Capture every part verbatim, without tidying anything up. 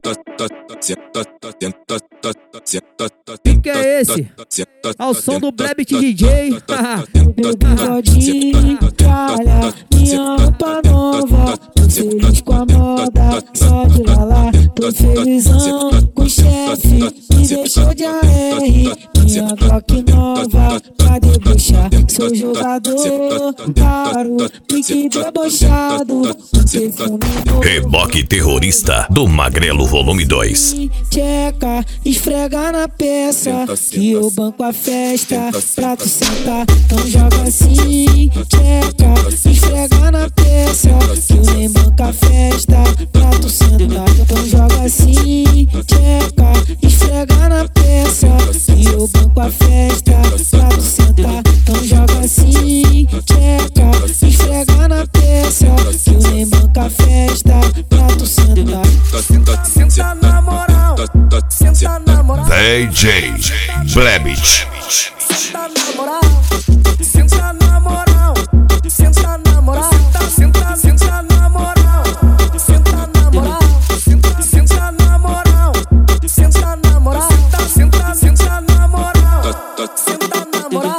Quem que é esse? Ao som do Brabit D J. Meu bigodinho, calha, minha roupa nova. Tô feliz com a moda, só de lá. Tô felizão com o chefe, me deixou de A R. Minha Glock nova, pra debochar. Sou jogador, caro, pique debochado. Reboque terrorista do Magrelo Volume dois. Tcheca, esfrega na peça, que eu banco a festa. Pra tu sentar, então joga assim. Tcheca, esfrega na peça, que eu nem banco a festa. Pra tu sentar, então joga assim. Tcheca, esfrega na peça, que eu banco a festa. Pra tu sentar, então joga assim. Tcheca, esfrega na peça, que eu nem banco a festa. Pra tu sentar, senta na moral, senta na moral. D J Brabit. Senta na moral, senta na moral, senta na moral, senta, senta na moral, senta na moral, senta, senta na moral, senta na moral, senta, senta na moral, senta na moral.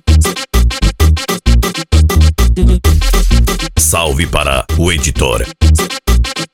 Salve para o editor